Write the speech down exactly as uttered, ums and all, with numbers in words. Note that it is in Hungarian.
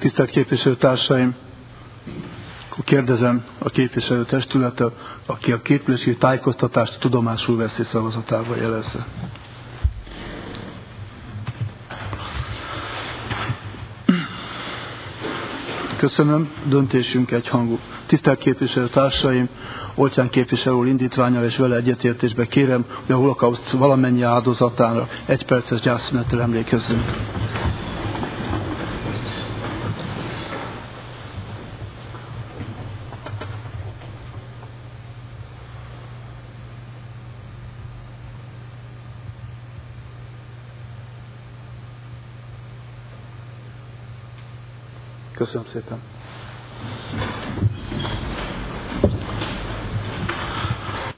Tisztelt képviselőtársaim! Akkor kérdezem a képviselő testületet, aki a képviselői tájékoztatást tudomásul veszi, szavazatával jelezze. Köszönöm, döntésünk egyhangú. Tisztelt képviselőtársaim, Oltyán képviselő úr indítvánnyal és vele egyetértésbe kérem, hogy a holokauszt valamennyi áldozatára egy perces gyászszünettel emlékezzünk. Köszönöm szépen.